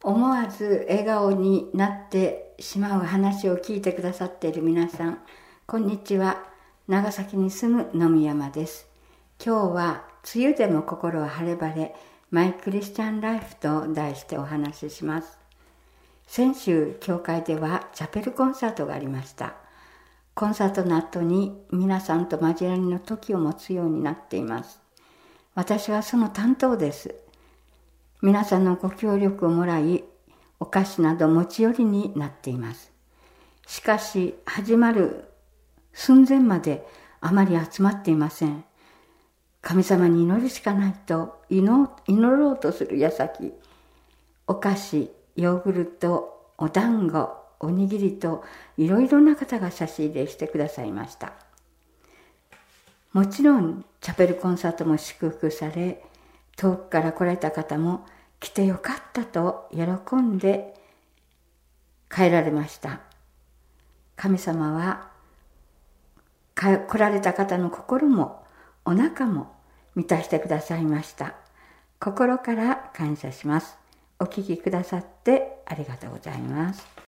思わず笑顔になってしまう話を聞いてくださっている皆さん、こんにちは。長崎に住む野見山です。今日は梅雨でも心は晴れ晴れ、マイクリスチャンライフと題してお話しします。先週、教会ではチャペルコンサートがありました。コンサートの後に皆さんと交わりの時を持つようになっています。私はその担当です。皆さんのご協力をもらい、お菓子など持ち寄りになっています。しかし、始まる寸前まであまり集まっていません。神様に祈るしかないと祈ろうとする矢先、お菓子、ヨーグルト、お団子、おにぎりといろいろな方が差し入れしてくださいました。もちろん、チャペルコンサートも祝福され、遠くから来られた方も来てよかったと喜んで帰られました。神様は来られた方の心もお腹も満たしてくださいました。心から感謝します。お聞きくださってありがとうございます。